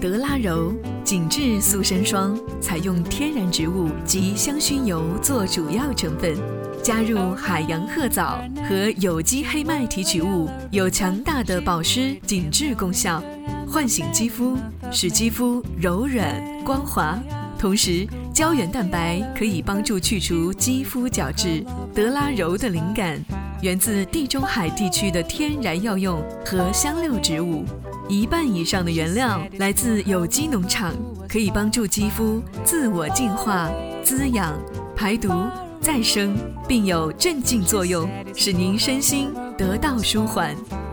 德拉柔紧致塑身霜采用天然植物及香薰油做主要成分，加入海洋褐藻和有机黑麦提取物，有强大的保湿紧致功效，唤醒肌肤，使肌肤柔软光滑。同时，胶原蛋白可以帮助去除肌肤角质。德拉柔的灵感源自地中海地区的天然药用和香料植物，一半以上的原料来自有机农场，可以帮助肌肤自我净化、滋养、排毒、再生，并有镇静作用，使您身心得到舒缓。